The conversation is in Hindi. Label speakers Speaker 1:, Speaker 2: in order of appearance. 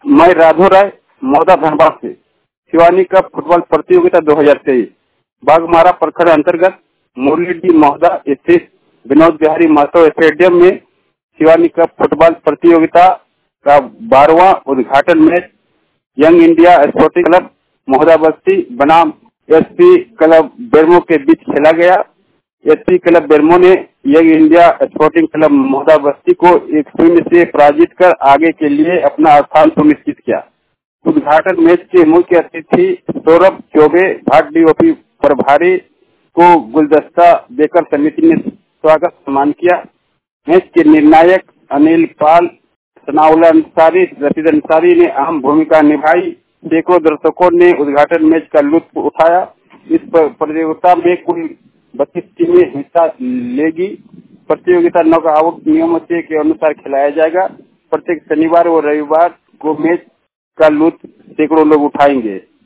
Speaker 1: मैं राघव राय मौदा धनबाद से शिवानी कप फुटबॉल प्रतियोगिता 2023 बाघमारा प्रखंड अंतर्गत मुरलीडी मौदा स्थित विनोद बिहारी महतो स्टेडियम में शिवानी कप फुटबॉल प्रतियोगिता का 12वां उद्घाटन match young India sporting club Mahoda बस्ती बनाम एसपी क्लब बेरमो के बीच खेला गया। एसपी क्लब बेरमो ने young India sporting club Mahoda बस्ती को 1-0 से पराजित कर आगे के लिए अपना स्थान सुनिश्चित किया। उद्घाटन मैच के मुख्य अतिथि सौरभ चौबे भाट डीओपी प्रभारी को गुलदस्ता देकर समिति ने स्वागत सम्मान किया। मैच के निर्णायक अनिल पाल, सनाउल्लाह अंसारी, रशीद अंसारी ने अहम भूमिका निभाई। सैकड़ों दर्शकों ने उद्घाटन मैच का लुत्फ उठाया। इस प्रतियोगिता में कुल 32 टीमें हिस्सा लेगी। प्रतियोगिता नॉकआउट नियमों के अनुसार खिलाया जाएगा। प्रत्येक शनिवार और रविवार को मैच का लुत्फ सैकड़ों लोग उठाएंगे।